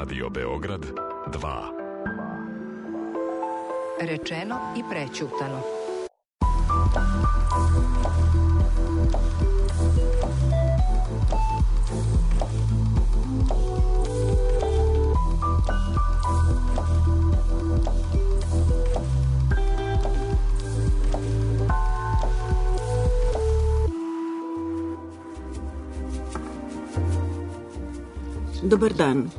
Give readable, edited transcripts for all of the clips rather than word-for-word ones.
Radio Beograd 2. Rečeno i prećutano. Dobar dan.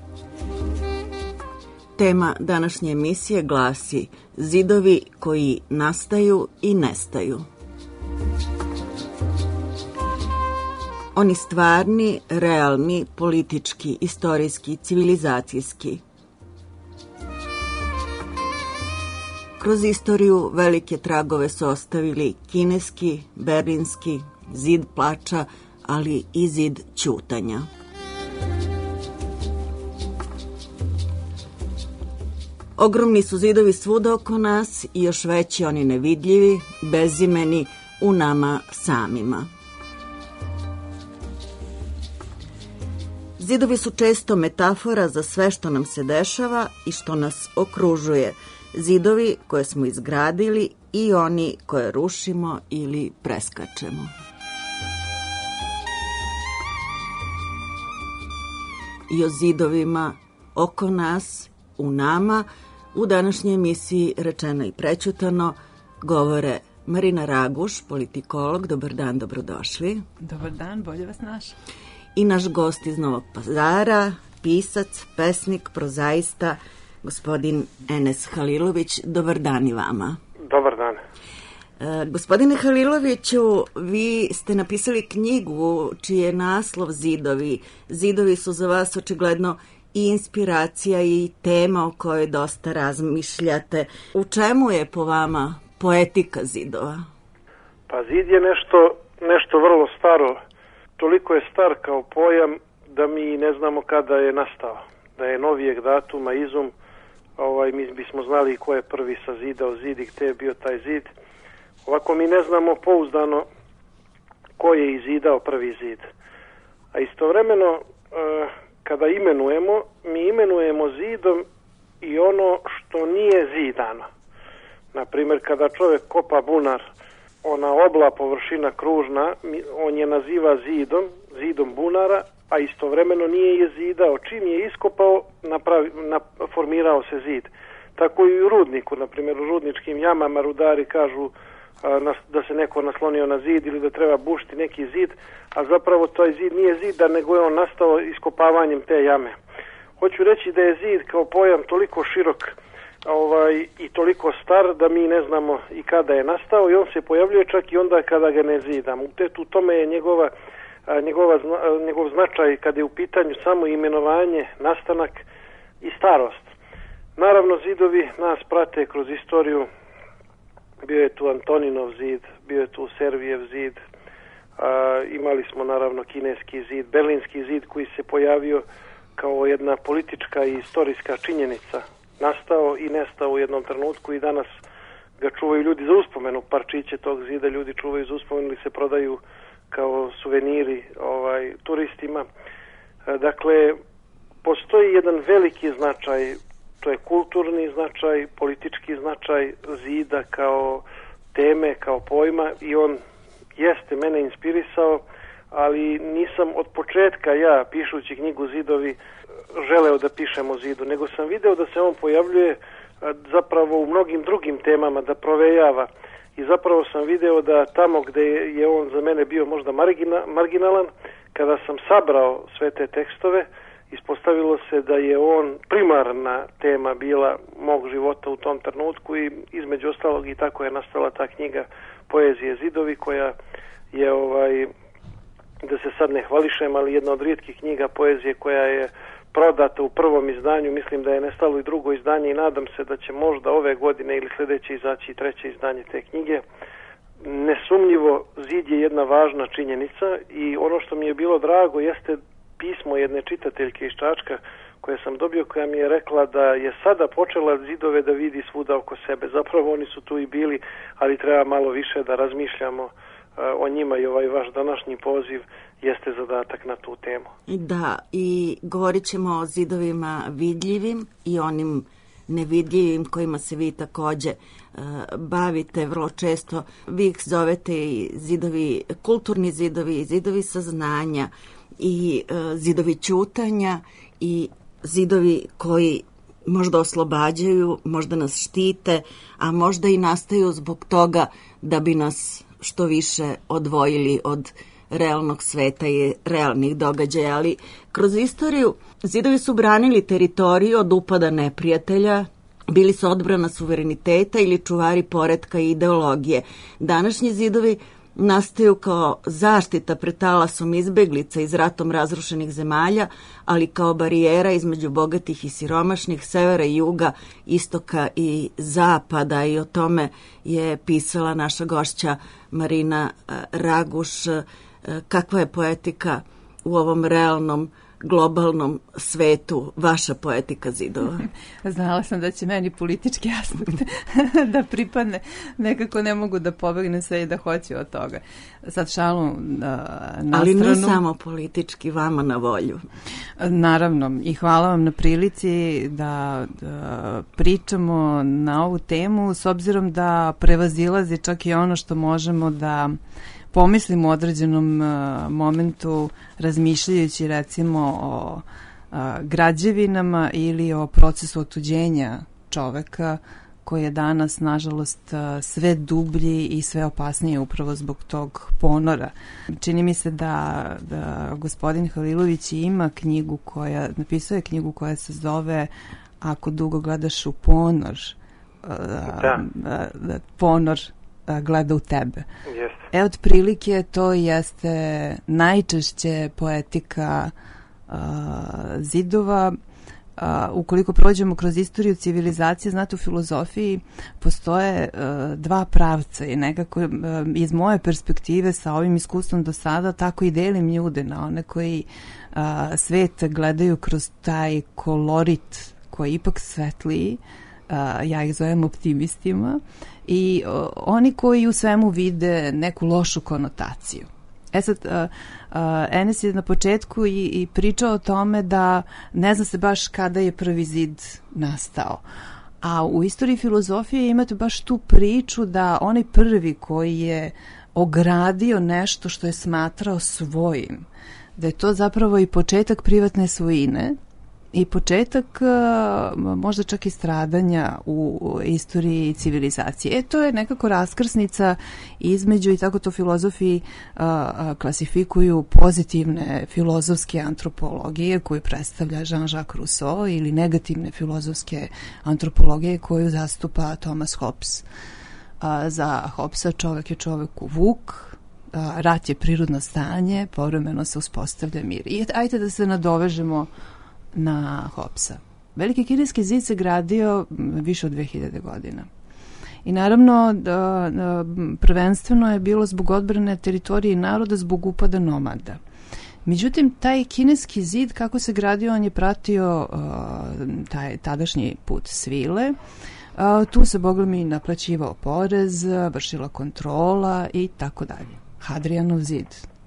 Tema današnje emisije glasi Zidovi koji nastaju i nestaju. Oni stvarni, realni, politički, istorijski, civilizacijski. Kroz istoriju velike tragove su ostavili kineski, berlinski, zid plača, ali i zid ćutanja. Ogromni su zidovi svuda oko nas i još veći oni nevidljivi, bezimeni, u nama samima. Zidovi su često metafora za sve što nam se dešava i što nas okružuje. Zidovi koje smo izgradili i oni koje rušimo ili preskačemo. I o zidovima oko nas, u nama, u današnjoj emisiji Rečeno i prećutano govore Marina Raguš, politikolog. Dobar dan, dobrodošli. Dobar dan, bolje vas našao. I naš gost iz Novog Pazara, pisac, pesnik, prozaista, gospodin Enes Halilović. Dobar dan i vama. Dobar dan. Gospodine Haliloviću, vi ste napisali knjigu čiji je naslov Zidovi. Zidovi su za vas očigledno i inspiracija i tema o kojoj dosta razmišljate. U čemu je po vama poetika zidova? Pa zid je nešto vrlo staro. Toliko je star kao pojam da mi ne znamo kada je nastao. Da je novijeg datuma izum, mi bismo znali ko je prvi sazidao zid i gde je bio taj zid. Ovako mi ne znamo pouzdano ko je izidao prvi zid. A istovremeno kada imenujemo, mi imenujemo zidom i ono što nije zidano. Naprimjer, kada čovjek kopa bunar, ona obla površina kružna, on je naziva zidom bunara, a istovremeno nije je zidao. Čim je iskopao, formirao se zid. Tako i u rudniku, naprimjer u rudničkim jamama rudari kažu da se neko naslonio na zid ili da treba bušiti neki zid, a zapravo taj zid nije zid, nego je on nastao iskopavanjem te jame. Hoću reći da je zid kao pojam toliko širok i toliko star da mi ne znamo i kada je nastao i on se pojavljuje čak i onda kada ga ne zidamo. U tome je njegov značaj kada je u pitanju samo imenovanje, nastanak i starost. Naravno, zidovi nas prate kroz istoriju. Bio je tu Antoninov zid, bio je tu Servijev zid, imali smo naravno kineski zid, berlinski zid koji se pojavio kao jedna politička i istorijska činjenica. Nastao i nestao u jednom trenutku i danas ga čuvaju ljudi za uspomenu. Parčiće tog zida ljudi čuvaju za uspomenu ili se prodaju kao suveniri turistima. Dakle, postoji jedan veliki značaj. To je kulturni značaj, politički značaj zida kao teme, kao pojma i on jeste mene inspirisao, ali nisam od početka ja, pišući knjigu Zidovi, želeo da pišem o zidu, nego sam video da se on pojavljuje zapravo u mnogim drugim temama, da provejava i zapravo sam video da tamo gde je on za mene bio možda marginalan, kada sam sabrao sve te tekstove, ispostavilo se da je on primarna tema bila mog života u tom trenutku i između ostalog i tako je nastala ta knjiga Poezije Zidovi koja je, da se sad ne hvališem, ali jedna od rijetkih knjiga poezije koja je prodata u prvom izdanju. Mislim da je nestalo i drugo izdanje i nadam se da će možda ove godine ili sljedeće izaći i treće izdanje te knjige. Nesumnjivo zid je jedna važna činjenica i ono što mi je bilo drago jeste pismo jedne čitateljke iz Čačka koje sam dobio, koja mi je rekla da je sada počela zidove da vidi svuda oko sebe. Zapravo oni su tu i bili, ali treba malo više da razmišljamo o njima i ovaj vaš današnji poziv jeste zadatak na tu temu. Da, i govorit ćemo o zidovima vidljivim i onim nevidljivim kojima se vi takođe bavite vrlo često. Vi ih zovete i zidovi, kulturni zidovi, zidovi saznanja i zidovi ćutanja i zidovi koji možda oslobađaju, možda nas štite, a možda i nastaju zbog toga da bi nas što više odvojili od realnog sveta i realnih događaja. Ali kroz istoriju zidovi su branili teritoriju od upada neprijatelja, bili su odbrana suvereniteta ili čuvari poretka i ideologije. Današnji zidovi nastaju kao zaštita pred talasom izbeglica iz ratom razrušenih zemalja, ali kao barijera između bogatih i siromašnih, severa i juga, istoka i zapada, i o tome je pisala naša gošća Marina Raguš. Kakva je poetika u ovom realnom globalnom svetu, vaša poetika zidova? Znala sam da će meni politički aspekt da pripadne. Nekako ne mogu da pobegnem sve i da hoću od toga. Sad šalu na ali stranu. Ne samo politički, vama na volju. Naravno, i hvala vam na prilici da pričamo na ovu temu, s obzirom da prevazilazi čak i ono što možemo da pomislim u određenom momentu, razmišljajući recimo o građevinama ili o procesu otuđenja čoveka, koji je danas, nažalost, sve dublji i sve opasnije upravo zbog tog ponora. Čini mi se da gospodin Halilović ima knjigu napisao je knjigu koja se zove Ako dugo gledaš u ponor, ponor gleda u tebe. Jeste. Otprilike to jeste najčešće poetika zidova. Ukoliko prođemo kroz istoriju civilizacije, znate, u filozofiji postoje dva pravca i nekako iz moje perspektive sa ovim iskustvom do sada tako i delim ljude na one koji svet gledaju kroz taj kolorit koji je ipak svetliji, ja ih zovem optimistima, i oni koji u svemu vide neku lošu konotaciju. Sad, Enes je na početku i pričao o tome da ne zna se baš kada je prvi zid nastao. A u istoriji filozofije imate baš tu priču da onaj prvi koji je ogradio nešto što je smatrao svojim, da je to zapravo i početak privatne svojine i početak možda čak i stradanja u istoriji civilizacije. To je nekako raskrsnica između, i tako to filozofi klasifikuju, pozitivne filozofske antropologije koju predstavlja Jean-Jacques Rousseau ili negativne filozofske antropologije koju zastupa Thomas Hobbes. Za Hobbesa čovek je čoveku vuk, rat je prirodno stanje, povremeno se uspostavlja mir. I ajde da se nadovežemo na Hobbesa. Veliki kineski zid se gradio više od 2000 godina. I naravno, prvenstveno je bilo zbog odbrane teritorije i naroda, zbog upada nomada. Međutim, taj kineski zid, kako se gradio, on je pratio taj tadašnji put svile. Tu se, boga mi, naplaćivao porez, vršila kontrola i tako dalje. Hadrianov zid.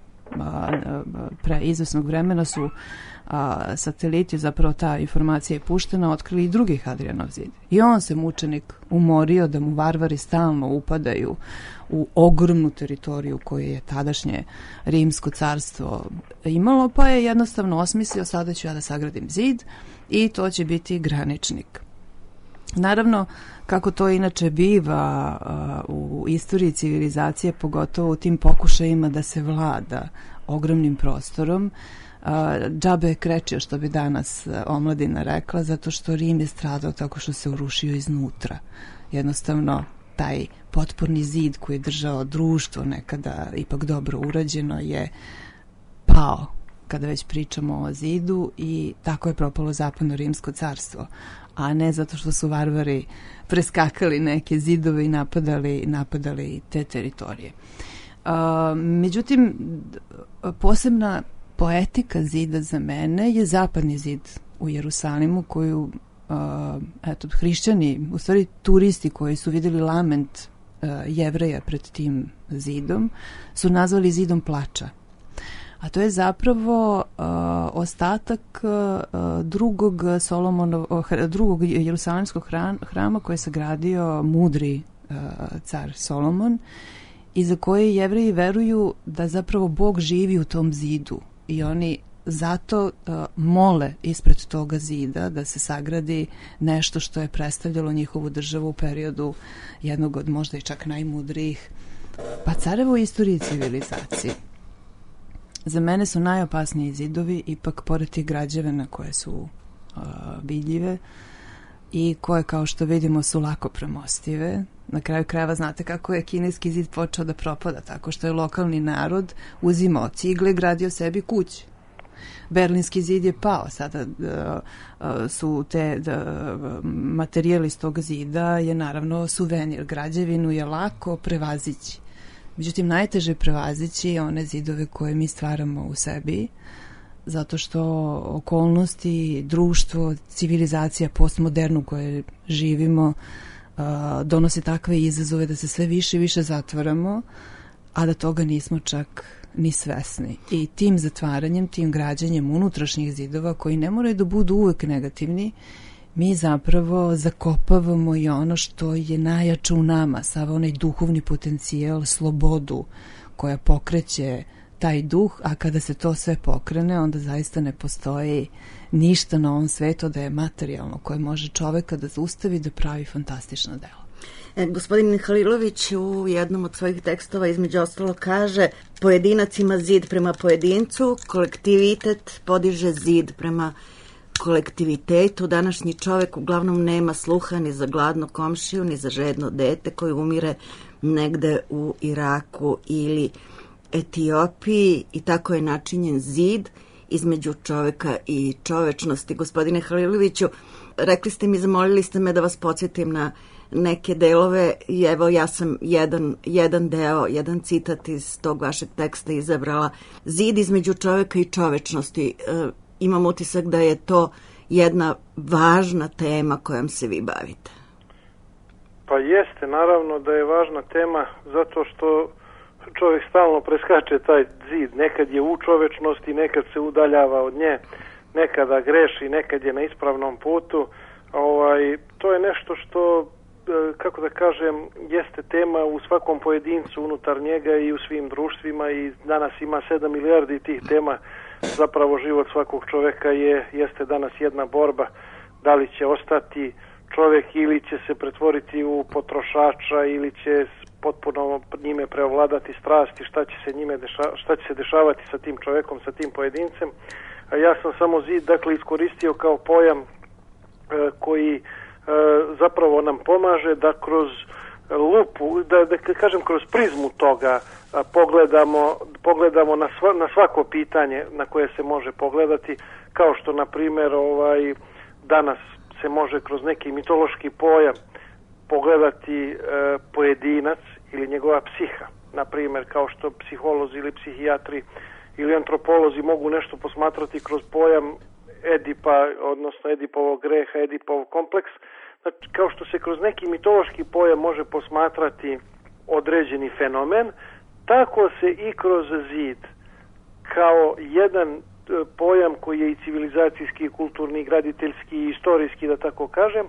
Pre izvesnog vremena su sateliti, zapravo ta informacija je puštena, otkrili i drugi Hadrianov zid. I on se, mučenik, umorio da mu varvari stalno upadaju u ogromnu teritoriju koju je tadašnje Rimsko carstvo imalo, pa je jednostavno osmislio, sada ću ja da sagradim zid i to će biti graničnik. Naravno, kako to inače biva u istoriji civilizacije, pogotovo u tim pokušajima da se vlada ogromnim prostorom, džabe je krečio, što bi danas omladina rekla, zato što Rim je stradao tako što se urušio iznutra. Jednostavno, taj potporni zid koji je držao društvo, nekada ipak dobro urađeno, je pao, kada već pričamo o zidu, i tako je propalo zapadno Rimsko carstvo, a ne zato što su varvari preskakali neke zidove i napadali te teritorije. Međutim, posebna poetika zida za mene je zapadni zid u Jerusalimu, koju hrišćani, u stvari turisti koji su vidjeli lament Jevreja pred tim zidom su nazvali zidom plača. A to je zapravo ostatak drugog Jerusalimskog hrama koji je sagradio mudri car Solomon i za koje Jevreji veruju da zapravo Bog živi u tom zidu i oni zato mole ispred toga zida da se sagradi nešto što je predstavljalo njihovu državu u periodu jednog od možda i čak najmudrijih careva u istoriji civilizacije. Za mene su najopasniji zidovi ipak pored tih građevina koje su vidljive i koje, kao što vidimo, su lako premostive. Na kraju krajeva znate kako je kineski zid počeo da propada, tako što je lokalni narod uzimao cigle i gradio sebi kuće. Berlinski zid je pao, sada su te materijali iz tog zida je naravno suvenir, građevinu je lako prevazići. Međutim, najteže prevazići one zidove koje mi stvaramo u sebi, zato što okolnosti, društvo, civilizacija postmodernu u kojoj živimo donosi takve izazove da se sve više i više zatvaramo, a da toga nismo čak ni svesni. I tim zatvaranjem, tim građanjem unutrašnjih zidova koji ne moraju da budu uvek negativni, mi zapravo zakopavamo i ono što je najjače u nama, sav onaj duhovni potencijal, slobodu koja pokreće taj duh, a kada se to sve pokrene, onda zaista ne postoji ništa na ovom svetu da je materijalno, koje može čoveka da zaustavi da pravi fantastično delo. Gospodin Halilović u jednom od svojih tekstova između ostalo kaže: pojedinac ima zid prema pojedincu, kolektivitet podiže zid prema kolektivitetu. Današnji čovek uglavnom nema sluha ni za gladnu komšiju, ni za žedno dete koje umire negde u Iraku ili Etiopiji i tako je načinjen zid između čoveka i čovečnosti. Gospodine Haliloviću, rekli ste mi, zamolili ste me da vas podsjetim na neke delove i evo ja sam jedan deo, jedan citat iz tog vašeg teksta izabrala. Zid između čoveka i čovečnosti. Imam utisak da je to jedna važna tema kojom se vi bavite. Pa jeste, naravno da je važna tema zato što čovjek stalno preskače taj zid. Nekad je u čovečnosti, nekad se udaljava od nje, nekada greši, nekad je na ispravnom putu. To je nešto što, kako da kažem, jeste tema u svakom pojedincu unutar njega i u svim društvima i danas ima 7 milijardi tih tema. Zapravo život svakog čoveka jeste danas jedna borba. Da li će ostati čovjek ili će se pretvoriti u potrošača ili će potpuno njime preovladati strasti, šta će se dešavati sa tim čovjekom, sa tim pojedincem. A ja sam samo zid iskoristio kao pojam koji zapravo nam pomaže da kroz lupu, da kažem kroz prizmu toga pogledamo na svako pitanje na koje se može pogledati, kao što na primjer danas se može kroz neki mitološki pojam pogledati pojedinac ili njegova psiha, na primjer kao što psiholozi ili psihijatri ili antropolozi mogu nešto posmatrati kroz pojam Edipa, odnosno Edipovog greha, Edipov kompleks. Znači, kao što se kroz neki mitološki pojam može posmatrati određeni fenomen, tako se i kroz zid kao jedan pojam koji je i civilizacijski, kulturni, graditeljski i istorijski, da tako kažem,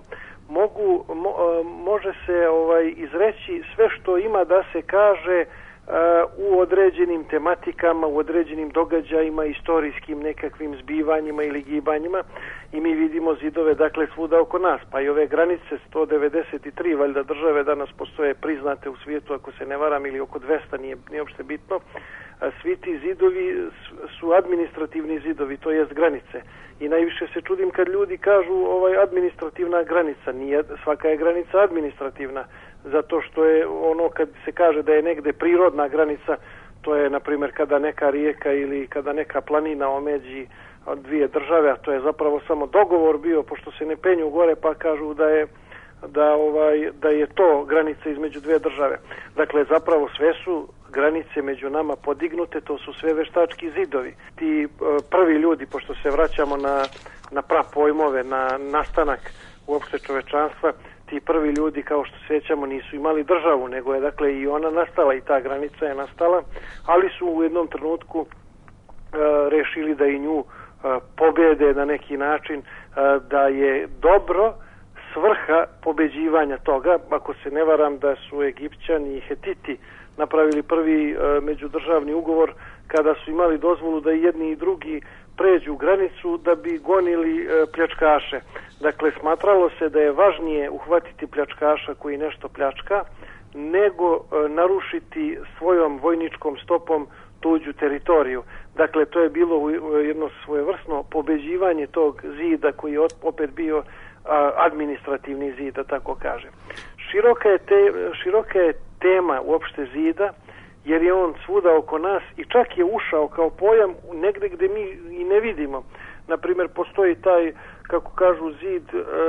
može se izreći sve što ima da se kaže u određenim tematikama, u određenim događajima, istorijskim nekakvim zbivanjima ili gibanjima i mi vidimo zidove svuda oko nas, pa i ove granice 193 valjda države danas postoje priznate u svijetu, ako se ne varam, ili oko 200, nije uopšte bitno. Svi ti zidovi su administrativni zidovi, to jest granice. I najviše se čudim kad ljudi kažu administrativna granica. Nije, svaka je granica administrativna, zato što je ono kad se kaže da je negde prirodna granica, to je na primjer kada neka rijeka ili kada neka planina omeđi dvije države, a to je zapravo samo dogovor bio, pošto se ne penju gore pa kažu da je to granica između dvije države. Dakle, zapravo sve su granice među nama podignute, to su sve veštački zidovi. Ti prvi ljudi, pošto se vraćamo na prapojmove, na nastanak uopšte čovečanstva, ti prvi ljudi, kao što sjećamo, nisu imali državu, nego je dakle i ona nastala i ta granica je nastala, ali su u jednom trenutku rešili da i nju pobjede na neki način, da je dobro svrha pobeđivanja toga. Ako se ne varam da su Egipćani i Hetiti napravili prvi međudržavni ugovor kada su imali dozvolu da i jedni i drugi pređu granicu da bi gonili pljačkaše. Dakle, smatralo se da je važnije uhvatiti pljačkaša koji nešto pljačka nego narušiti svojom vojničkom stopom tuđu teritoriju. Dakle, to je bilo jedno svojevrsno pobeđivanje tog zida koji je opet bio administrativni zid, da tako kažem. Široka je tema uopšte zida, jer je on svuda oko nas i čak je ušao kao pojam negde gde mi i ne vidimo. Naprimjer, postoji taj, kako kažu, zid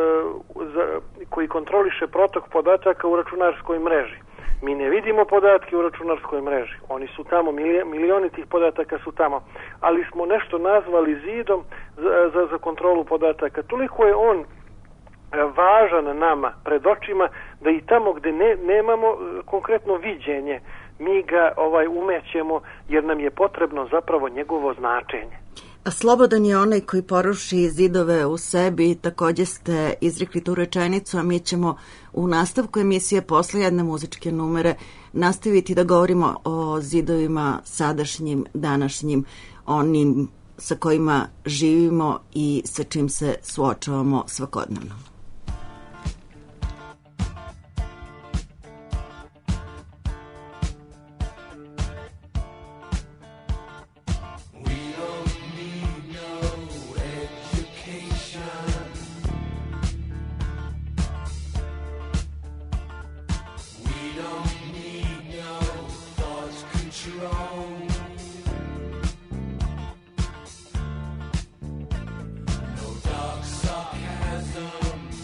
koji kontroliše protok podataka u računarskoj mreži. Mi ne vidimo podatke u računarskoj mreži. Oni su tamo, milioni tih podataka su tamo. Ali smo nešto nazvali zidom za kontrolu podataka. Toliko je on važan nama pred očima da i tamo gde nemamo konkretno viđenje, mi ga umećemo jer nam je potrebno zapravo njegovo značenje. A slobodan je onaj koji poruši zidove u sebi, također ste izrekli tu rečenicu, a mi ćemo u nastavku emisije posle jedne muzičke numere nastaviti da govorimo o zidovima sadašnjim, današnjim, onim sa kojima živimo i sa čim se suočavamo svakodnevno. No dark sarcasm.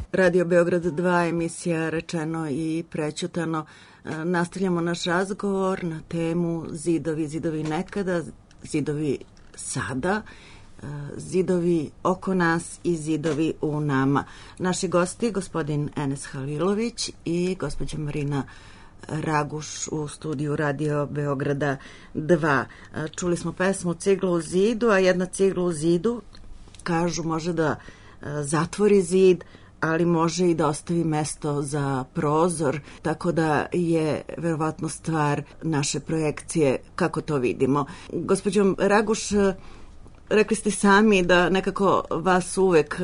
Radio Beograd 2, emisija Rečeno i prećutano. Nastavljamo naš razgovor na temu zidovi, zidovi nekada, zidovi sada, zidovi oko nas i zidovi u nama. Naši gosti, gospodin Enes Halilović i gospođa Marina Raguš u studiju Radio Beograda 2. Čuli smo pesmu Cigla u zidu, a jedna cigla u zidu, kažu, može da zatvori zid, ali može i da ostavi mesto za prozor, tako da je verovatno stvar naše projekcije kako to vidimo. Gospođo Raguš, rekli ste sami da nekako vas uvek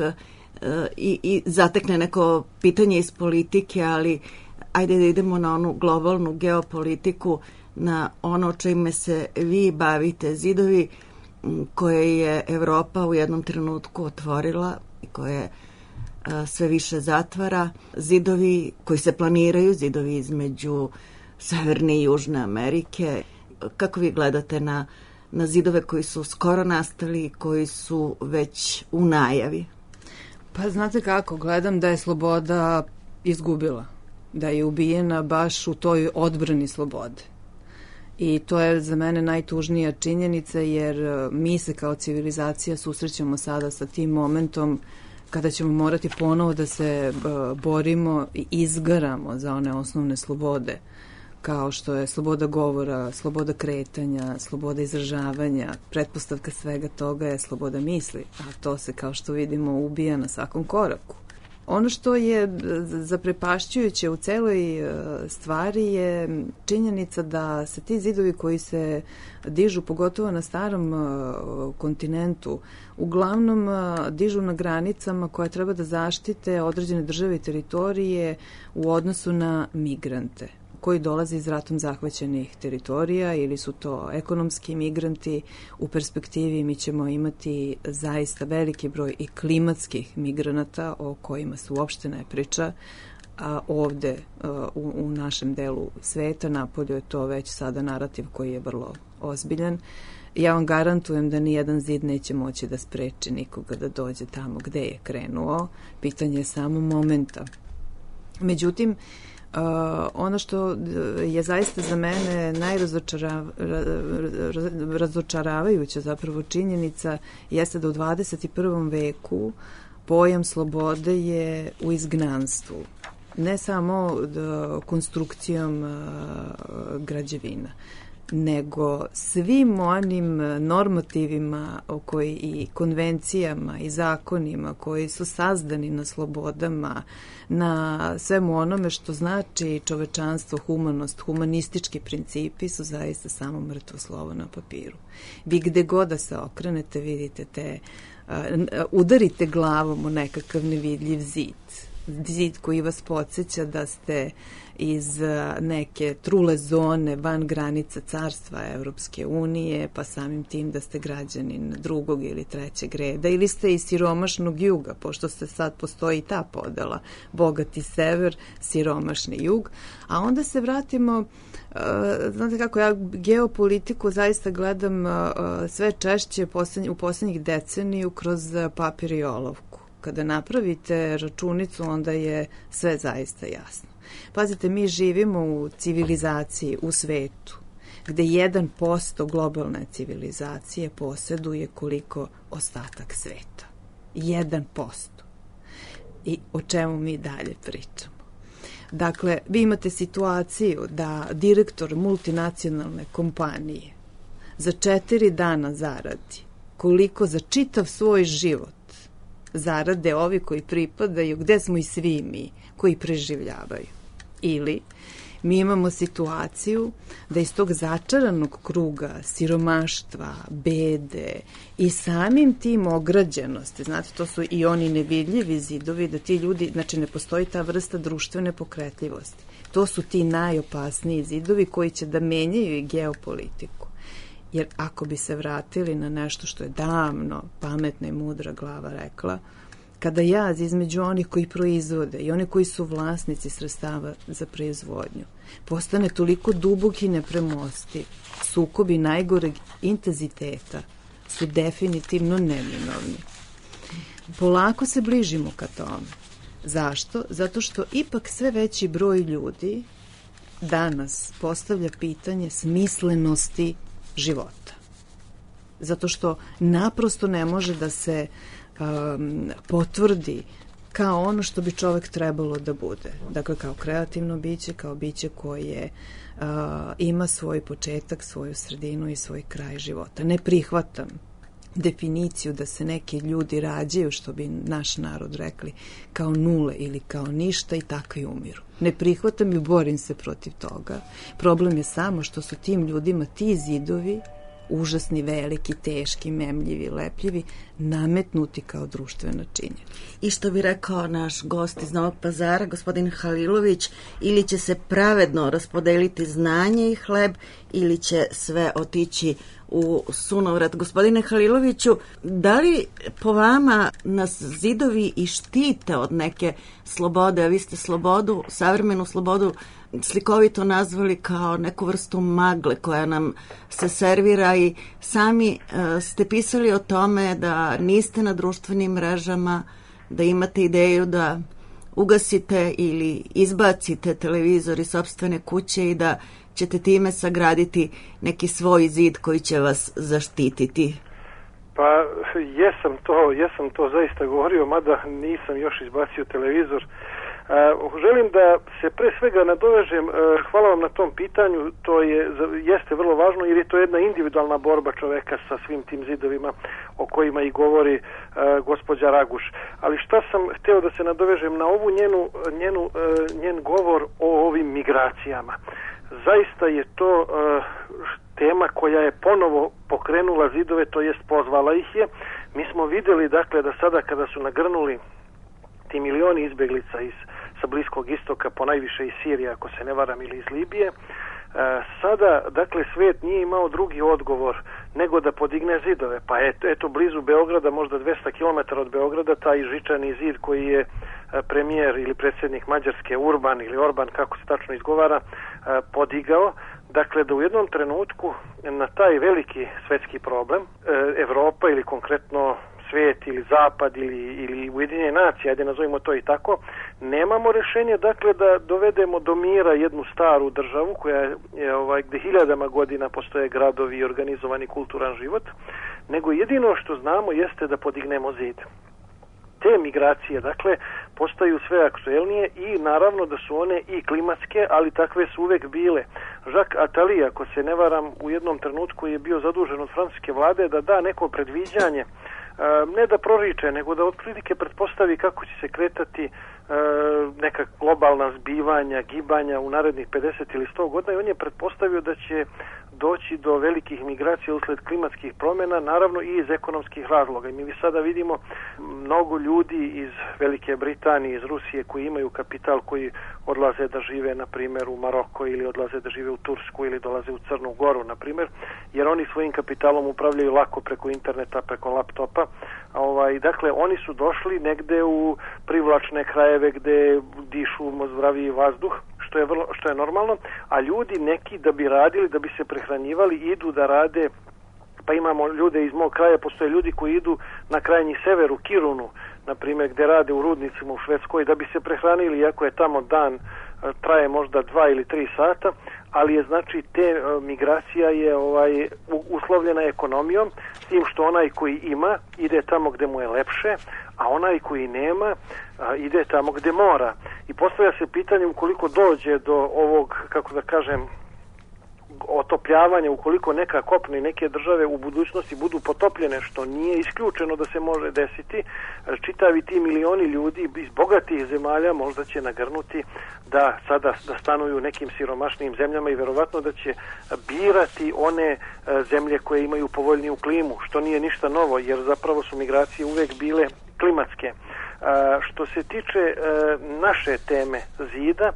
i zatekne neko pitanje iz politike, ali ajde da idemo na onu globalnu geopolitiku, na ono čime se vi bavite, zidovi koje je Evropa u jednom trenutku otvorila i koje sve više zatvara, zidovi koji se planiraju, zidovi između Severne i Južne Amerike. Kako vi gledate na zidove koji su skoro nastali i koji su već u najavi? Pa znate kako, gledam da je sloboda izgubila, da je ubijena baš u toj odbrani slobode. I to je za mene najtužnija činjenica, jer mi se kao civilizacija susrećemo sada sa tim momentom kada ćemo morati ponovo da se borimo i izgaramo za one osnovne slobode, kao što je sloboda govora, sloboda kretanja, sloboda izražavanja. Pretpostavka svega toga je sloboda misli, a to se, kao što vidimo, ubija na svakom koraku. Ono što je zaprepašćujuće u celoj stvari je činjenica da se ti zidovi koji se dižu, pogotovo na starom kontinentu, uglavnom dižu na granicama koje treba da zaštite određene države i teritorije u odnosu na migrante koji dolaze iz ratom zahvaćenih teritorija, ili su to ekonomski migranti. U perspektivi mi ćemo imati zaista veliki broj i klimatskih migranata o kojima se uopšte ne priča, a ovde u našem delu sveta, napolju je to već sada narativ koji je vrlo ozbiljan. Ja vam garantujem da nijedan zid neće moći da spreči nikoga da dođe tamo gde je krenuo. Pitanje je samo momenta. Međutim, ono što je zaista za mene najrazočaravajuća zapravo činjenica jeste da u 21. veku pojam slobode je u izgnanstvu. Ne samo konstrukcijom građevina, nego svim onim normativima i konvencijama i zakonima koji su sazdani na slobodama, na svemu onome što znači čovečanstvo, humanost, humanistički principi su zaista samo mrtvo slovo na papiru. Vi gde god da se okrenete vidite udarite glavom u nekakav nevidljiv zid koji vas podsjeća da ste iz neke trule zone van granica carstva Evropske unije, pa samim tim da ste građanin drugog ili trećeg reda, ili ste iz siromašnog juga, pošto sad postoji ta podela, bogati sever, siromašni jug. A onda se vratimo, znate kako, ja geopolitiku zaista gledam sve češće u poslednjih deceniju kroz papir i olovku. Kada napravite računicu, onda je sve zaista jasno. Pazite, mi živimo u civilizaciji, u svetu, gde 1% globalne civilizacije posjeduje koliko ostatak sveta. 1%. I o čemu mi dalje pričamo? Dakle, vi imate situaciju da direktor multinacionalne kompanije za 4 dana zaradi koliko za čitav svoj život zarade ovi koji pripadaju, gde smo i svi mi, koji preživljavaju. Ili mi imamo situaciju da iz tog začaranog kruga siromaštva, bede i samim tim ograđenosti, znate, to su i oni nevidljivi zidovi, da ti ljudi, znači ne postoji ta vrsta društvene pokretljivosti. To su ti najopasniji zidovi koji će da menjaju i geopolitiku. Jer ako bi se vratili na nešto što je davno pametna i mudra glava rekla, kada jaz između onih koji proizvode i oni koji su vlasnici sredstava za proizvodnju postane toliko dubok i nepremostiv, sukobi najgoreg intenziteta su definitivno neminovni. Polako se bližimo ka tome. Zašto? Zato što ipak sve veći broj ljudi danas postavlja pitanje smislenosti života. Zato što naprosto ne može da se potvrdi kao ono što bi čovek trebalo da bude. Dakle, kao kreativno biće, kao biće koje ima svoj početak, svoju sredinu i svoj kraj života. Ne prihvatam definiciju da se neki ljudi rađaju, što bi naš narod rekli, kao nule ili kao ništa i tako i umiru. Ne prihvatam i borim se protiv toga. Problem je samo što su tim ljudima ti zidovi užasni, veliki, teški, memljivi, lepljivi, nametnuti kao društvena činjenica. I što bi rekao naš gost iz Novog Pazara, gospodin Halilović, ili će se pravedno raspodeliti znanje i hleb, ili će sve otići u sunovrat. Gospodine Haliloviću, da li po vama nas zidovi i štite od neke slobode, a vi ste slobodu, savremenu slobodu, slikovito nazvali kao neku vrstu magle koja nam se servira i sami ste pisali o tome da niste na društvenim mrežama, da imate ideju da ugasite ili izbacite televizor iz sopstvene kuće i da ćete time sagraditi neki svoj zid koji će vas zaštititi. Pa jesam to zaista govorio, mada nisam još izbacio televizor. Želim da se pre svega nadovežem, hvala vam na tom pitanju, to jeste vrlo važno jer je to jedna individualna borba čoveka sa svim tim zidovima o kojima i govori gospođa Raguš. Ali šta sam hteo da se nadovežem na ovu njen govor o ovim migracijama. Zaista je to tema koja je ponovo pokrenula zidove, to jest pozvala ih je. Mi smo videli dakle da sada kada su nagrnuli ti milioni izbeglica sa Bliskog istoka, ponajviše iz Sirije, ako se ne varam, ili iz Libije, sada, dakle, svet nije imao drugi odgovor nego da podigne zidove. Pa eto blizu Beograda, možda 200 km od Beograda, taj žičani zid koji je premijer ili predsjednik Mađarske Urban ili Orban, kako se tačno izgovara, podigao. Dakle, da u jednom trenutku na taj veliki svetski problem Evropa ili konkretno svijet ili zapad ili Ujedinjene nacije, ajde nazovimo to i tako, nemamo rješenje, dakle, da dovedemo do mira jednu staru državu koja je gdje hiljadama godina postoje gradovi i organizovani kulturan život, nego jedino što znamo jeste da podignemo zid. Te migracije, dakle, postaju sve aktuelnije i naravno da su one i klimatske, ali takve su uvek bile. Jacques Attali, ako se ne varam, u jednom trenutku je bio zadužen od francuske vlade da da neko predviđanje, ne da proriče, nego da otprilike pretpostavi kako će se kretati neka globalna zbivanja, gibanja u narednih 50 ili 100 godina i on je pretpostavio da će doći do velikih migracija usled klimatskih promjena, naravno i iz ekonomskih razloga. I mi sada vidimo mnogo ljudi iz Velike Britanije, iz Rusije koji imaju kapital, koji odlaze da žive, na primjer, u Maroko ili odlaze da žive u Tursku ili dolaze u Crnu Goru, na primjer, jer oni svojim kapitalom upravljaju lako preko interneta, preko laptopa. Dakle, oni su došli negde u privlačne krajeve gde dišu zdraviji vazduh, što je normalno, a ljudi neki da bi radili, da bi se prehranjivali, idu da rade, pa imamo ljude iz mog kraja, postoje ljudi koji idu na krajnji sever, u Kirunu, na primjer, gde rade u rudnicima u Švedskoj, da bi se prehranili, iako je tamo dan traje možda 2 ili 3 sata, ali je znači te migracija je uslovljena ekonomijom, s tim što onaj koji ima ide tamo gde mu je lepše, a onaj koji nema ide tamo gde mora. I postavlja se pitanje ukoliko dođe do ovog, kako da kažem, otopljavanja, ukoliko neka kopna i neke države u budućnosti budu potopljene, što nije isključeno da se može desiti, čitavi ti milioni ljudi iz bogatih zemalja možda će nagrnuti da sada da stanuju u nekim siromašnim zemljama i verovatno da će birati one zemlje koje imaju povoljniju klimu, što nije ništa novo, jer zapravo su migracije uvek bile klimatske. Što se tiče naše teme zida,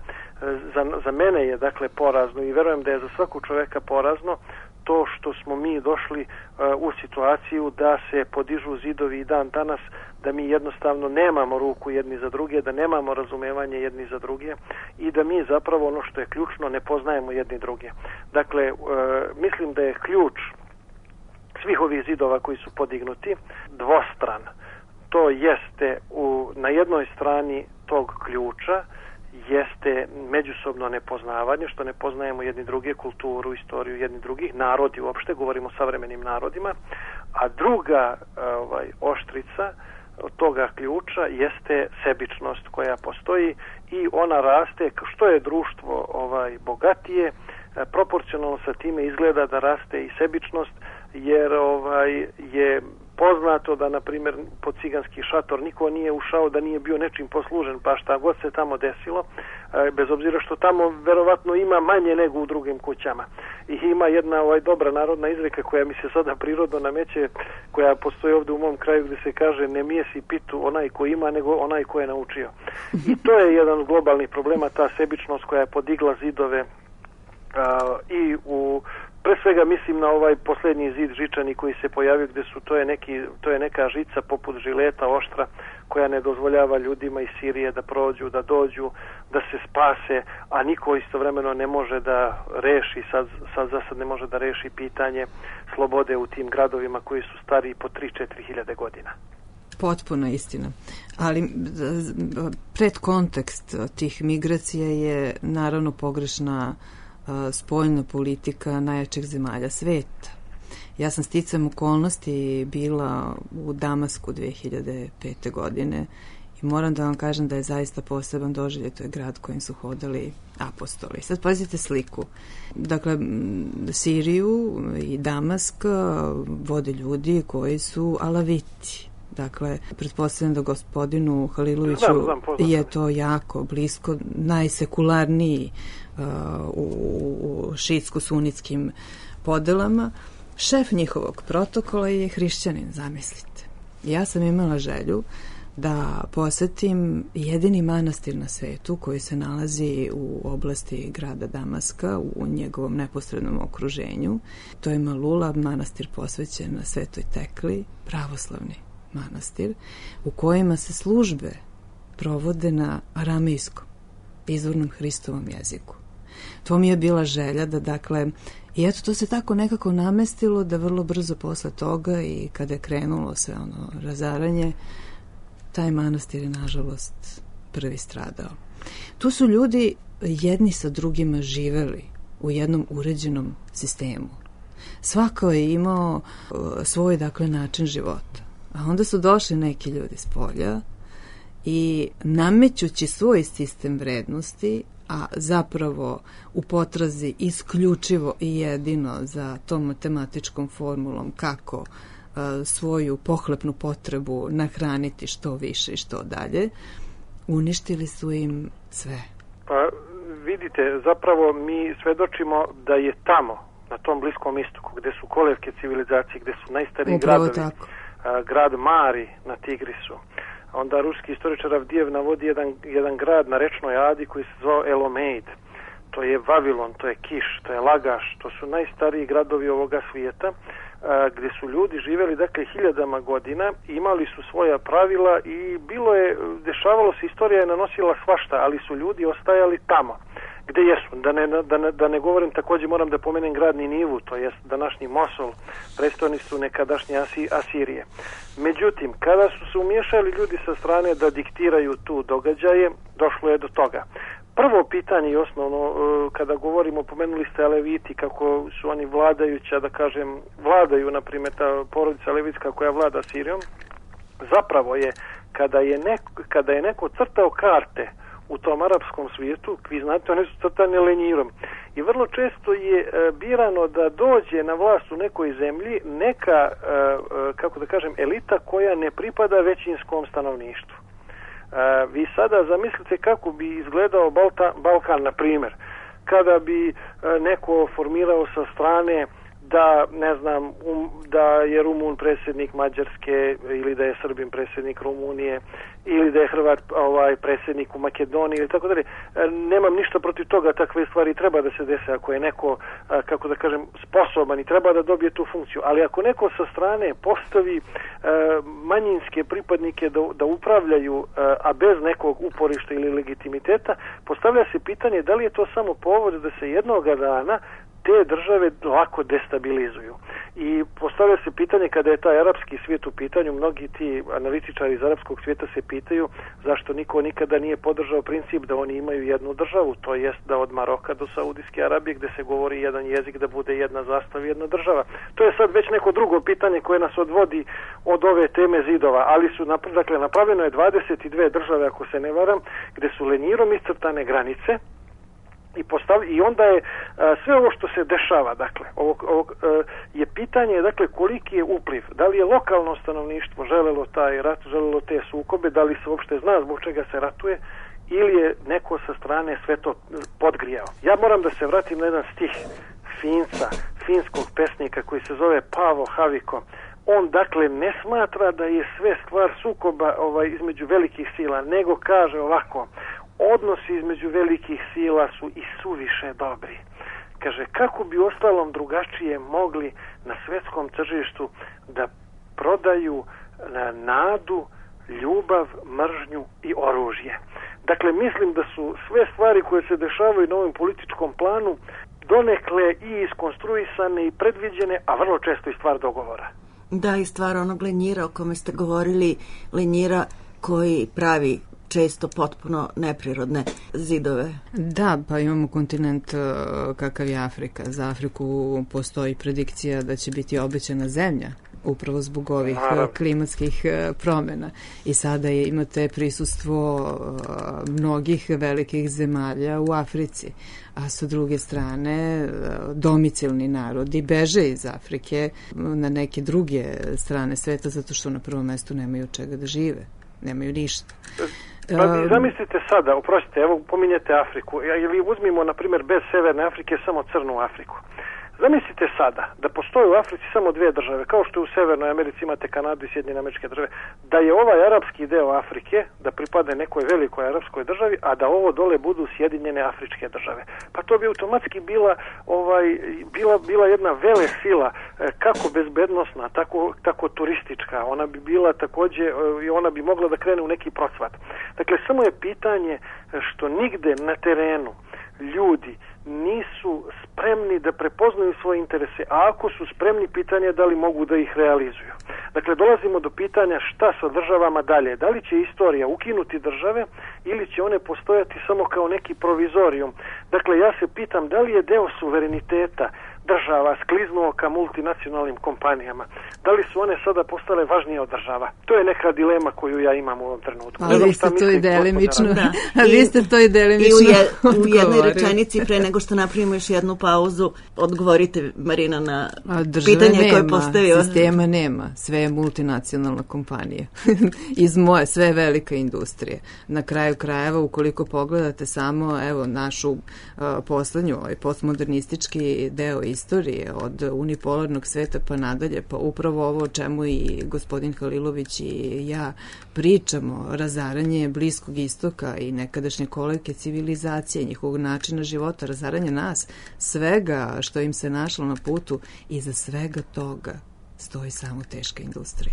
za mene je dakle porazno i verujem da je za svakog čoveka porazno to što smo mi došli u situaciju da se podižu zidovi i dan danas, da mi jednostavno nemamo ruku jedni za druge, da nemamo razumevanje jedni za druge i da mi zapravo ono što je ključno ne poznajemo jedni druge. Dakle, mislim da je ključ svih ovih zidova koji su podignuti dvostran. To jeste na jednoj strani tog ključa jeste međusobno nepoznavanje, što ne poznajemo jedni druge, kulturu, istoriju jedni drugih, narodi uopšte, govorimo o savremenim narodima, a druga oštrica od toga ključa jeste sebičnost koja postoji i ona raste, što je društvo bogatije, proporcionalno sa time izgleda da raste i sebičnost, jer je poznato da, na primjer, pod ciganski šator niko nije ušao da nije bio nečim poslužen, pa šta god se tamo desilo, bez obzira što tamo verovatno ima manje nego u drugim kućama. I ima jedna dobra narodna izreka koja mi se sada prirodno nameće, koja postoji ovdje u mom kraju, gdje se kaže ne mijesi pitu onaj ko ima, nego onaj ko je naučio. I to je jedan od globalnih problema, ta sebičnost koja je podigla zidove i pre svega mislim na ovaj posljednji zid žičani koji se pojavio, gdje to je neka žica poput žileta oštra koja ne dozvoljava ljudima iz Sirije da prođu, da dođu, da se spase, a niko istovremeno ne može da reši, sad ne može da reši pitanje slobode u tim gradovima koji su stariji po 3-4 hiljade godina. Potpuno istina. Ali predkontekst tih migracija je naravno pogrešna spoljna politika najjačih zemalja sveta. Ja sam sticam okolnosti bila u Damasku 2005. godine i moram da vam kažem da je zaista poseban doživljaj. To je grad kojim su hodali apostoli. Sad pazite sliku. Dakle, Siriju i Damask vode ljudi koji su alaviti. Dakle, pretpostavljam da gospodinu Haliloviću je to jako blisko, najsekularniji u šiitsko-sunitskim podelama. Šef njihovog protokola je hrišćanin, zamislite. Ja sam imala želju da posetim jedini manastir na svetu koji se nalazi u oblasti grada Damaska, u njegovom neposrednom okruženju. To je Malula, manastir posvećen na Svetoj Tekli, pravoslavni manastir, u kojima se službe provode na aramejskom, izvornom Hristovom jeziku. To mi je bila želja da, dakle, i eto, to se tako nekako namestilo da vrlo brzo posle toga i kada je krenulo sve razaranje, taj manastir je, nažalost, prvi stradao. Tu su ljudi jedni sa drugima živeli u jednom uređenom sistemu. Svako je imao svoj, dakle, način života. A onda su došli neki ljudi s polja i namećući svoj sistem vrednosti, a zapravo u potrazi isključivo i jedino za tom matematičkom formulom kako svoju pohlepnu potrebu nahraniti što više i što dalje, uništili su im sve. Pa vidite, zapravo mi svedočimo da je tamo, na tom Bliskom istoku, gde su kolevke civilizacije, gde su najstariji gradovi, grad Mari na Tigrisu. Onda ruski istoričar Avdijev navodi jedan grad na rečnoj Adi koji se zvao Elomeid. To je Vavilon, to je Kiš, to je Lagaš, to su najstariji gradovi ovoga svijeta, gdje su ljudi živjeli, dakle, hiljadama godina, imali su svoja pravila i dešavalo se, istorija je nanosila svašta, ali su ljudi ostajali tamo gdje jesu. Da ne govorim, također moram da pomenem grad Ninivu, to jest današnji Mosul, prestonicu nekadašnje Asirije. Međutim, kada su se umiješali ljudi sa strane da diktiraju tu događaje, došlo je do toga. Prvo pitanje i osnovno, kada govorimo, pomenuli ste Aleviti, kako su oni vladajuća, da kažem, vladaju, na primjer, ta porodica Alevitska koja vlada Sirijom, zapravo je, kada je neko crtao karte u tom arapskom svijetu, vi znate, one su crtane lenjirom. I vrlo često je birano da dođe na vlast u nekoj zemlji neka, kako da kažem, elita koja ne pripada većinskom stanovništvu. Vi sada zamislite kako bi izgledao Balkan, na primjer, kada bi neko formirao sa strane da, ne znam, da je Rumun predsjednik Mađarske ili da je Srbin predsjednik Rumunije ili da je Hrvat predsjednik u Makedoniji ili tako dalje. Nemam ništa protiv toga, takve stvari treba da se dese ako je neko, kako da kažem, sposoban i treba da dobije tu funkciju. Ali ako neko sa strane postavi manjinske pripadnike da upravljaju, a bez nekog uporišta ili legitimiteta, postavlja se pitanje da li je to samo povod da se jednoga dana te države lako destabilizuju. I postavlja se pitanje kada je taj arapski svijet u pitanju, mnogi ti analitičari iz arapskog svijeta se pitaju zašto niko nikada nije podržao princip da oni imaju jednu državu, to jest da od Maroka do Saudijske Arabije gde se govori jedan jezik da bude jedna zastava i jedna država. To je sad već neko drugo pitanje koje nas odvodi od ove teme zidova, ali su dakle napravljeno je 22 države ako se ne varam, gde su lenjirom iscrtane granice. I onda je sve ovo što se dešava, dakle, je pitanje, dakle, koliki je upliv, da li je lokalno stanovništvo želelo taj rat, želelo te sukobe, da li se uopšte zna zbog čega se ratuje, ili je neko sa strane sve to podgrijao. Ja moram da se vratim na jedan stih finskog pesnika koji se zove Paavo Haviko. On, dakle, ne smatra da je sve stvar sukoba između velikih sila, nego kaže ovako: odnosi između velikih sila su i suviše dobri. Kaže, kako bi ostalom drugačije mogli na svetskom tržištu da prodaju nadu, ljubav, mržnju i oružje. Dakle, mislim da su sve stvari koje se dešavaju na ovom političkom planu donekle i iskonstruisane i predviđene, a vrlo često i stvar dogovora. Da, i stvar onog lenjira o kome ste govorili, lenjira koji pravi često potpuno neprirodne zidove. Da, pa imamo kontinent kakav je Afrika. Za Afriku postoji predikcija da će biti obećana zemlja upravo zbog ovih klimatskih promjena. I sada imate prisustvo mnogih velikih zemalja u Africi. A sa druge strane, domicilni narodi beže iz Afrike na neke druge strane sveta zato što na prvom mestu nemaju čega da žive. Nemaju ništa. Pa zamislite sada, oprostite, evo pominjete Afriku, ili uzmimo, na primjer, bez Severne Afrike samo Crnu Afriku. Zamislite sada da postoje u Africi samo dvije države, kao što u Severnoj Americi imate Kanadu i Sjedinjene Američke Države, da je ovaj arapski deo Afrike, da pripade nekoj velikoj arapskoj državi, a da ovo dole budu Sjedinjene Afričke Države. Pa to bi automatski bila jedna vele sila, kako bezbednosna, tako turistička. Ona bi bila takođe, ona bi mogla da krene u neki procvat. Dakle, samo je pitanje što nigde na terenu ljudi nisu spremni da prepoznaju svoje interese, a ako su spremni, pitanje je da li mogu da ih realizuju. Dakle, dolazimo do pitanja šta sa državama dalje. Da li će istorija ukinuti države ili će one postojati samo kao neki provizorijum? Dakle, ja se pitam da li je deo suvereniteta država skliznuo ka multinacionalnim kompanijama. Da li su one sada postale važnije od država? To je neka dilema koju ja imam u ovom trenutku. Ali vi ste to i delimično. Vi ste to i delimično. I u jednoj rečenici, pre nego što napravimo još jednu pauzu, odgovorite, Marina, na pitanje koje postavio. Sistema nema. Sve je multinacionalna kompanija. Iz moje, sve je velika industrija. Na kraju krajeva, ukoliko pogledate samo, evo, našu poslednju, postmodernistički deo istorije od unipolarnog sveta pa nadalje, pa upravo ovo o čemu i gospodin Halilović i ja pričamo, razaranje Bliskog istoka i nekadašnje kolevke civilizacije, njihovog načina života, razaranje nas, svega što im se našlo na putu, i za svega toga stoji samo teška industrija.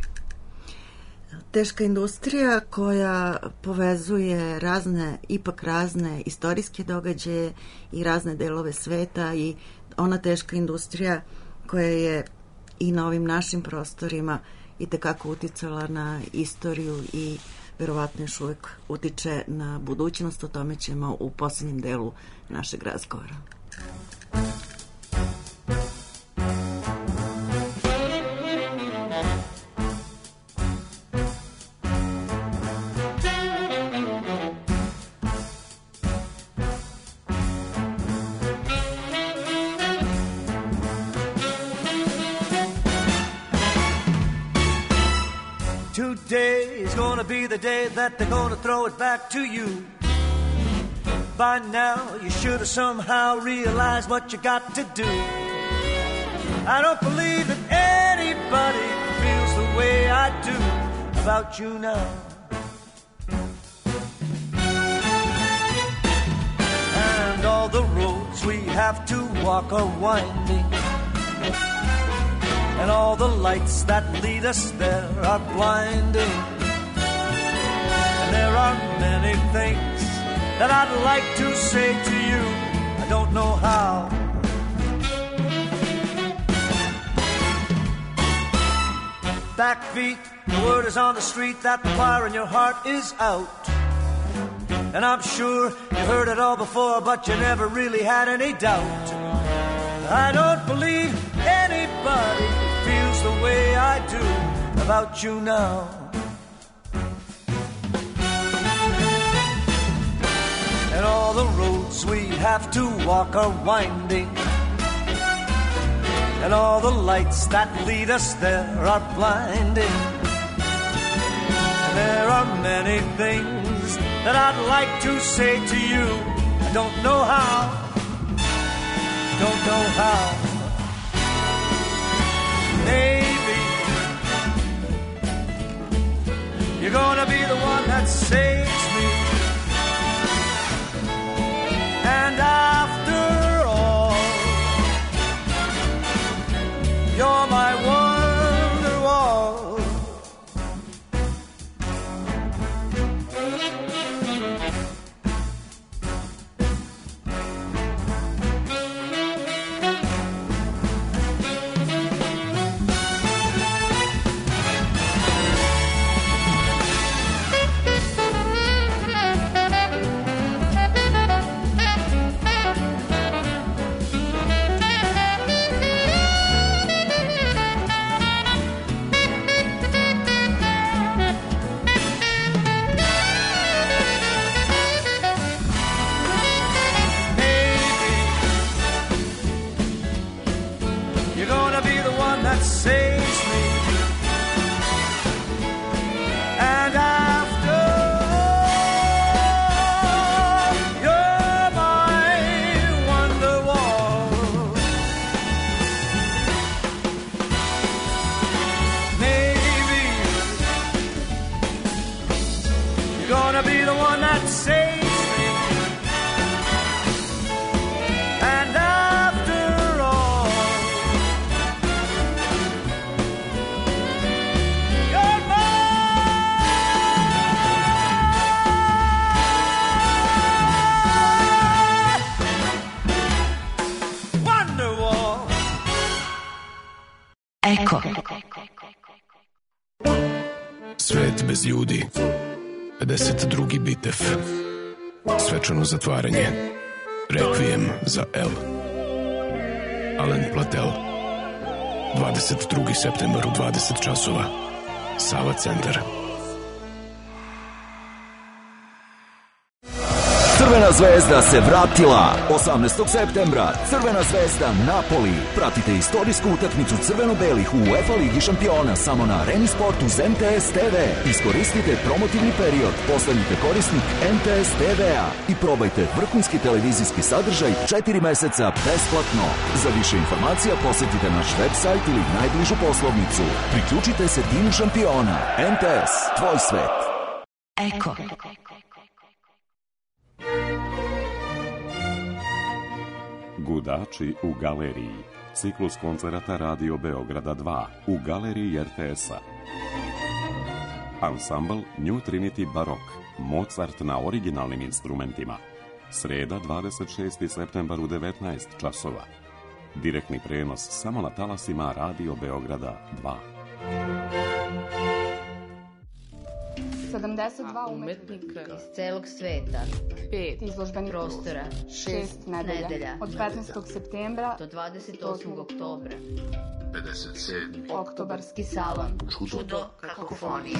Teška industrija koja povezuje ipak razne istorijske događaje i razne delove sveta, i ona teška industrija koja je i na ovim našim prostorima itekako uticala na istoriju i verovatno još uvek utiče na budućnost. O tome ćemo u posljednjem delu našeg razgovora. Today is gonna be the day that they're gonna throw it back to you. By now, you should have somehow realized what you got to do. I don't believe that anybody feels the way I do about you now. And all the roads we have to walk are winding, and all the lights that lead us there are blinding. And there are many things that I'd like to say to you, I don't know how. black feet. The word is on the street that the fire in your heart is out. And I'm sure you heard it all before, but you never really had any doubt. I don't believe anybody feels the way I do about you now. And all the roads we have to walk are winding, and all the lights that lead us there are blinding. And there are many things that I'd like to say to you. I don't know how, don't know how. Maybe you're gonna be the one that saves me. And after all, you're my wonderwall. That saves me. And after all, you're my wonderwall. Maybe you're gonna be the one that saves me. And after all, Eko. Svet bez ljudi. 52. bitev. Svečano zatvaranje. Rekvijem za El. Alen Platel. 22. septembar u 20 časova. Sava centar. Crvena zvezda se vratila 18. septembra. Crvena zvezda Napoli. Pratite istorijsku utakmicu crveno-belih u UEFA Ligi šampiona samo na Areni Sportu uz MTS TV. Iskoristite promotivni period. Postanite korisnik MTS TV-a i probajte vrhunski televizijski sadržaj 4 meseca besplatno. Za više informacija posjetite naš website ili najbližu poslovnicu. Priključite se timu šampiona. MTS, tvoj svet. Eko. Gudači u galeriji. Ciklus koncerata Radio Beograda 2 u galeriji RTS-a. Ansambl New Trinity Barok. Mozart na originalnim instrumentima. Sreda 26. septembar u 19 časova. Direktni prenos samo na talasima Radio Beograda 2. 72 umetnika iz celog sveta, 5 izložbenih prostora, 6 nedelja, od 15. septembra do 28. oktobra. 57. Oktobarski salon, čudo kakofonije.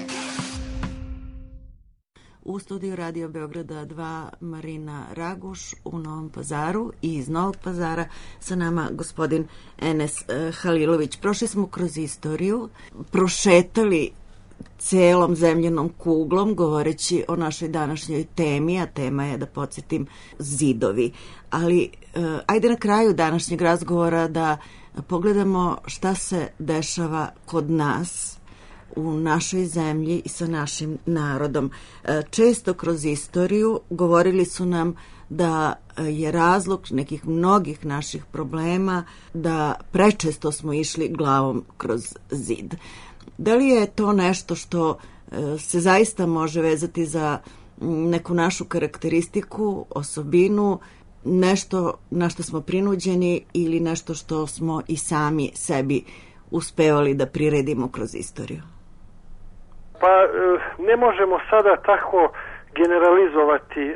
U studiju Radio Beograda 2 Marina Raguš u Novom Pazaru i iz Novog Pazara sa nama gospodin Enes Halilović. Prošli smo kroz istoriju, prošetali celom zemljenom kuglom govoreći o našoj današnjoj temi, a tema je, da podsjetim, zidovi. Ali ajde na kraju današnjeg razgovora da pogledamo šta se dešava kod nas u našoj zemlji i sa našim narodom. Često kroz istoriju govorili su nam da je razlog nekih mnogih naših problema da prečesto smo išli glavom kroz zid. Da li je to nešto što se zaista može vezati za neku našu karakteristiku, osobinu, nešto na što smo prinuđeni ili nešto što smo i sami sebi uspevali da priredimo kroz istoriju? Pa ne možemo sada tako generalizovati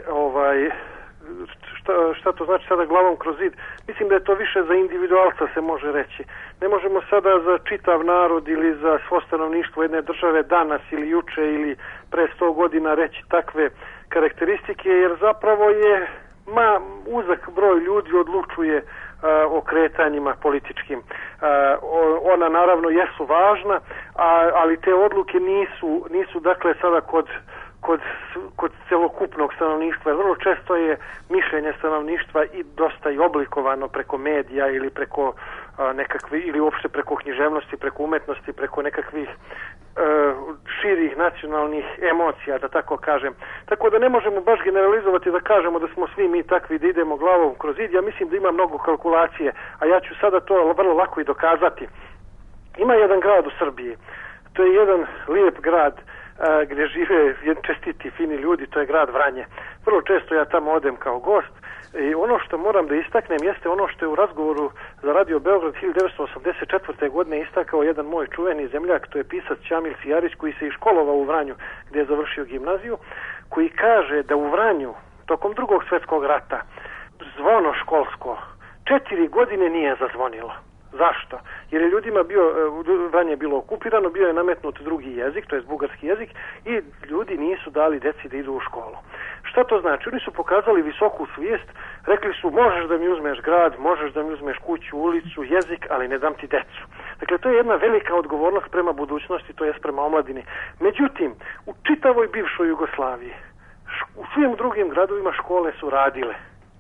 šta to znači sada glavom kroz zid. Mislim da je to više za individualca se može reći. Ne možemo sada za čitav narod ili za svo stanovništvo jedne države danas ili juče ili pre 100 godina reći takve karakteristike, jer zapravo je uzak broj ljudi odlučuje o kretanjima političkim. Ona naravno jesu važna, ali te odluke nisu dakle sada kod celokupnog stanovništva. Vrlo često je mišljenje stanovništva i dosta i oblikovano preko medija ili preko ili uopšte preko književnosti, preko umetnosti, preko nekakvih širih nacionalnih emocija, da tako kažem. Tako da ne možemo baš generalizovati da kažemo da smo svi mi takvi da idemo glavom kroz zid. Ja mislim da ima mnogo kalkulacije, a ja ću sada to vrlo lako i dokazati. Ima jedan grad u Srbiji, to je jedan lijep grad gdje žive čestiti, fini ljudi, to je grad Vranje. Vrlo često ja tamo odem kao gost i ono što moram da istaknem jeste ono što je u razgovoru za Radio Beograd 1984. godine istakao jedan moj čuveni zemljak, to je pisac Ćamil Sijarić, koji se i školovao u Vranju gdje je završio gimnaziju, koji kaže da u Vranju tokom Drugog svjetskog rata zvono školsko 4 godine nije zazvonilo. Zašto? Jer je ljudima Vranje bilo okupirano, bio je nametnut drugi jezik, to je bugarski jezik, i ljudi nisu dali deci da idu u školu. Šta to znači? Oni su pokazali visoku svijest, rekli su možeš da mi uzmeš grad, možeš da mi uzmeš kuću, ulicu, jezik, ali ne dam ti decu. Dakle, to je jedna velika odgovornost prema budućnosti, to je prema omladini. Međutim, u čitavoj bivšoj Jugoslaviji, u svim drugim gradovima škole su radile.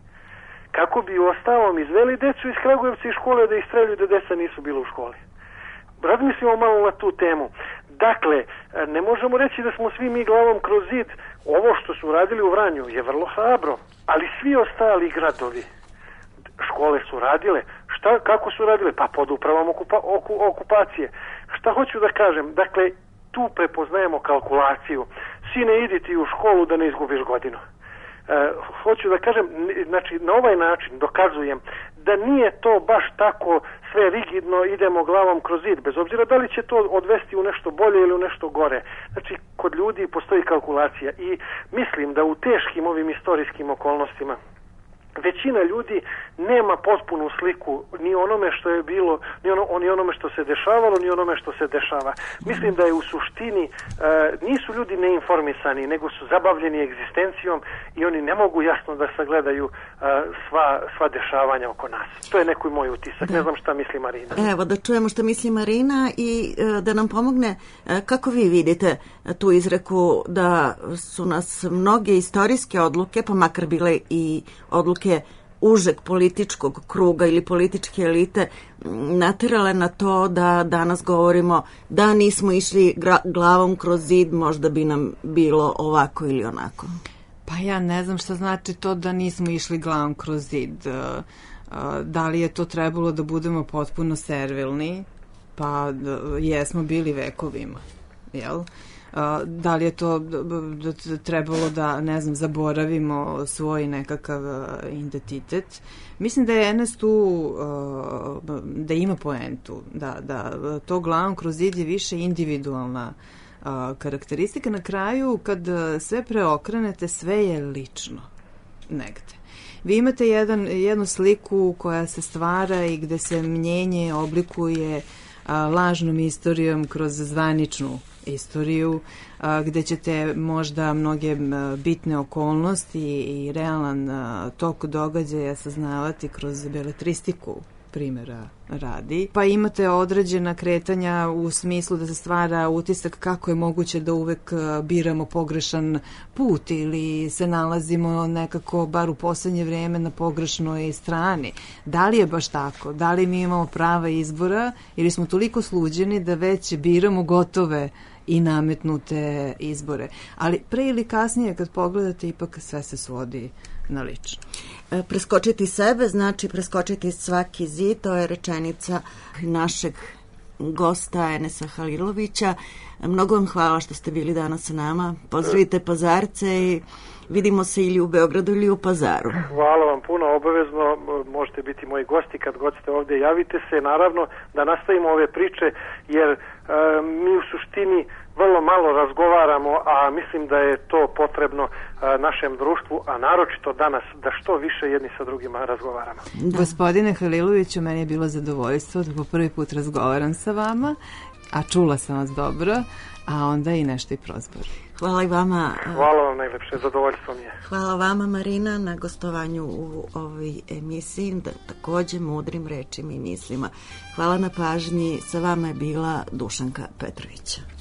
Kako bi ostalom izveli decu iz Kragujevca iz škole da istreljuju da deca nisu bila u školi. Razmislimo malo na tu temu. Dakle, ne možemo reći da smo svi mi glavom kroz zid. Ovo što su radili u Vranju je vrlo hrabro, ali svi ostali gradovi škole su radile. Kako su radile? Pa pod upravom okupacije. Šta hoću da kažem? Dakle, tu prepoznajemo kalkulaciju. Sine, idi ti u školu da ne izgubiš godinu. Hoću da kažem, znači na ovaj način dokazujem da nije to baš tako sve rigidno, idemo glavom kroz zid, bez obzira da li će to odvesti u nešto bolje ili u nešto gore. Znači, kod ljudi postoji kalkulacija i mislim da u teškim ovim istorijskim okolnostima većina ljudi nema potpunu sliku ni onome što je bilo, ni onome što se dešavalo, ni onome što se dešava. Mislim da je u suštini nisu ljudi neinformisani, nego su zabavljeni egzistencijom i oni ne mogu jasno da sagledaju sva dešavanja oko nas. To je neki moj utisak. Da. Ne znam šta misli Marina. Evo, da čujemo šta misli Marina i da nam pomogne kako vi vidite tu izreku da su nas mnoge istorijske odluke, pa makar bile i odluke užeg političkog kruga ili političke elite naterale na to da danas govorimo da nismo išli glavom kroz zid, možda bi nam bilo ovako ili onako. Pa ja ne znam šta znači to da nismo išli glavom kroz zid. Da li je to trebalo da budemo potpuno servilni? Pa jesmo bili vekovima, jel? Da li je to trebalo da, ne znam, zaboravimo svoj nekakav identitet. Mislim da je Enes tu, da ima poentu, da to glavom kroz zid je više individualna karakteristika. Na kraju, kad sve preokrenete, sve je lično negde. Vi imate jednu sliku koja se stvara i gde se mnjenje oblikuje lažnom istorijom kroz zvaničnu istoriju, gde ćete možda mnoge bitne okolnosti i realan tok događaja saznavati kroz beletristiku, primjera radi. Pa imate određena kretanja u smislu da se stvara utisak kako je moguće da uvek biramo pogrešan put ili se nalazimo nekako, bar u poslednje vreme, na pogrešnoj strani. Da li je baš tako? Da li mi imamo prava izbora ili smo toliko sluđeni da već biramo gotove i nametnute izbore? Ali pre ili kasnije, kad pogledate, ipak sve se svodi na lično. Preskočiti sebe znači preskočiti svaki zid, to je rečenica našeg gosta Enesa Halilovića. Mnogo vam hvala što ste bili danas sa nama. Pozdravite Pazarce i vidimo se ili u Beogradu ili u Pazaru. Hvala vam puno, obavezno možete biti moji gosti kad god ste ovdje, javite se, naravno da nastavimo ove priče, jer mi u suštini vrlo malo razgovaramo, a mislim da je to potrebno našem društvu, a naročito danas, da što više jedni sa drugima razgovaramo. Gospodine Haliloviću, meni je bilo zadovoljstvo da po prvi put razgovaram sa vama, a čula sam vas dobro, a onda i nešto i prozbor. Hvala i vama. Hvala vam najlepše, zadovoljstvo mi je. Hvala vama, Marina, na gostovanju u ovoj emisiji, da također mudrim rečima i mislima. Hvala na pažnji, sa vama je bila Dušanka Petrović.